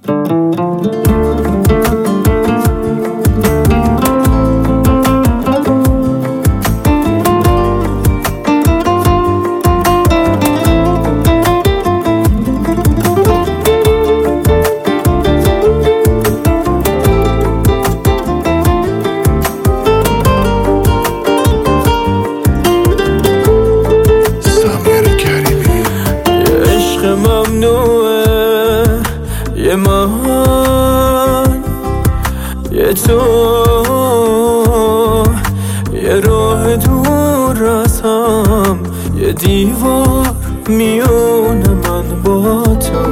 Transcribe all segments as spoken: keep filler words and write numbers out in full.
یه من یه تو یه راه دور از هم، یه دیوار میونه من با تو،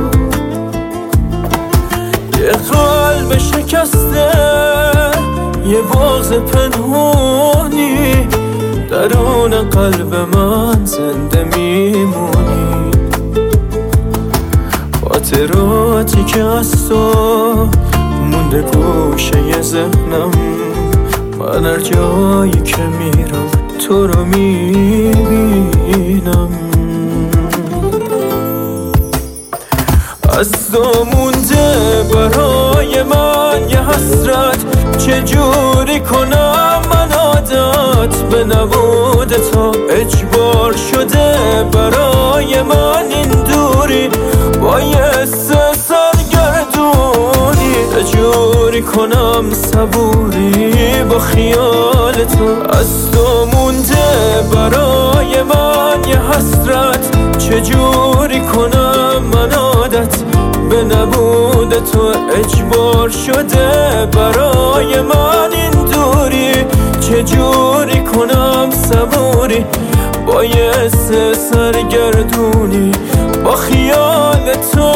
یه قلب شکسته، یه بغض پنهانی درون قلب من زنده میمونی. خاطراتی که از تو مونده گوشه ذهنم، من هر جایی که میرم تو رو میبینم. از تو مونده برای من یه حسرت، چجوری کنم من عادت به نبود تو، اجبار شده برای من این دوری، بایست سرگردونی، چجوری کنم صبوری با خیال تو. از تو مونده برای من یه حسرت، چجوری کنم من عادت به نبود تو، اجبار شده برای من این دوری، چجوری کنم صبوری بایست سرگردونی با خیال تو.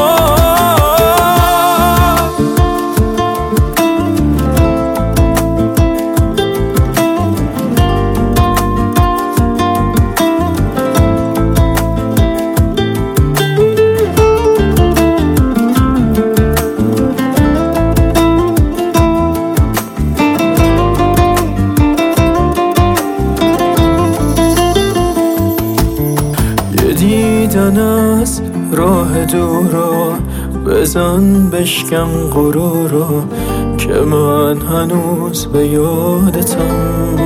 دیدن از راه دورا بزن بشکن غرورا، که من هنوز به یادتم.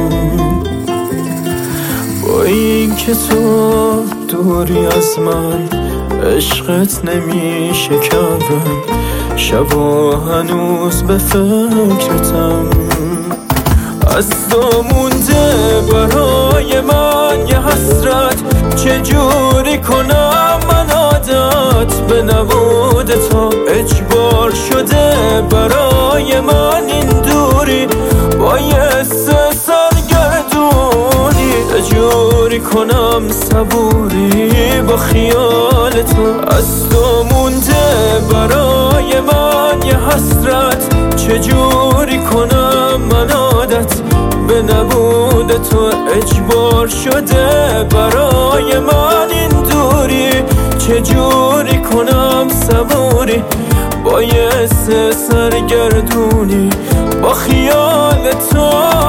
با این که تو دوری از من، عشقت نمیشه کمرم، شبا هنوز به فکرتم. از تو مونده برای من یه حسرت، چجوری کنم من عادت به نبود تو، اجبار شده برای من این دوری، بایست سرگردونی، چجوری کنم صبوری با خیال تو. از تو مونده برای من یه حسرت، چجوری کنم من عادت به نبود تو، اجبار شده برای من این دوری، چجوری کنم صبوری بایست سرگردونی با خیال تو.